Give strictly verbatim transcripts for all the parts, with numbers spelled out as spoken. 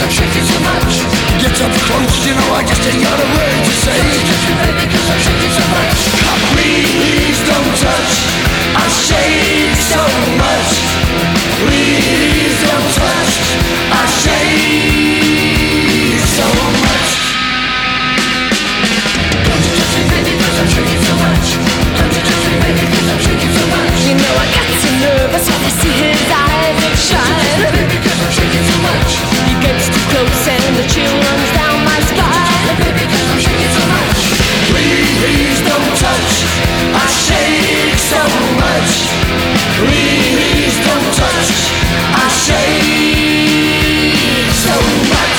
I'm shaking so much. Get up close, you know I just ain't got a word to say. Touch me baby, cause I'm shaking so much. Please don't touch, I shake so much. Please don't touch, I shake so much. Don't you touch me baby, cause I'm shaking so much. Don't you touch me baby, cause I'm shaking so much. You know I get so nervous when I see his eyes that shine. Baby, cause I'm shaking so much. He gets too close and the chill runs down my spine. Baby, cause I'm shaking so much. Please don't touch, I shake so much. Please don't touch, I shake so much.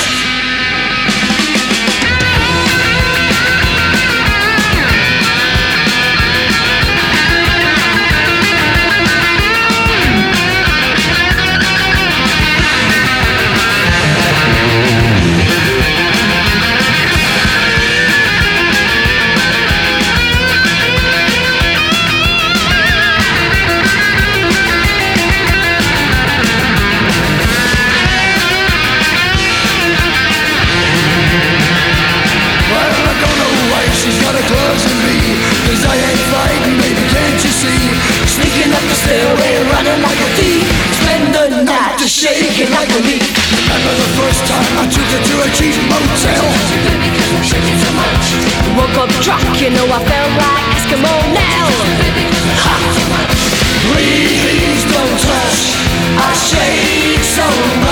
She's got her gloves on me, cause I ain't fighting, baby, can't you see? Sneaking up the stairway, running like a thief. Spend the night just shaking like a leaf. Remember the first time I took her to a cheap motel? Baby, cause I'm shaking so much. Woke up drunk, you know I felt like Eskimo now. Baby, cause I'm shaking so much. Please don't touch, I shake so much.